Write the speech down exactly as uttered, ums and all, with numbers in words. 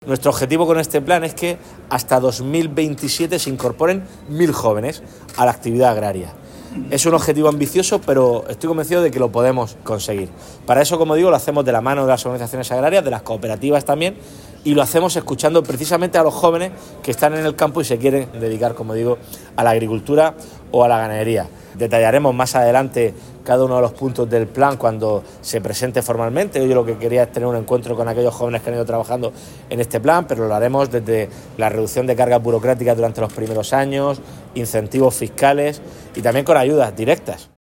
Nuestro objetivo con este plan es que hasta dos mil veintisiete se incorporen mil jóvenes a la actividad agraria. Es un objetivo ambicioso, pero estoy convencido de que lo podemos conseguir. Para eso, como digo, lo hacemos de la mano de las organizaciones agrarias, de las cooperativas también, y lo hacemos escuchando precisamente a los jóvenes que están en el campo y se quieren dedicar, como digo, a la agricultura o a la ganadería. Detallaremos más adelante cada uno de los puntos del plan cuando se presente formalmente. Yo lo que quería es tener un encuentro con aquellos jóvenes que han ido trabajando en este plan, pero lo haremos desde la reducción de cargas burocráticas durante los primeros años, incentivos fiscales y también con ayudas directas.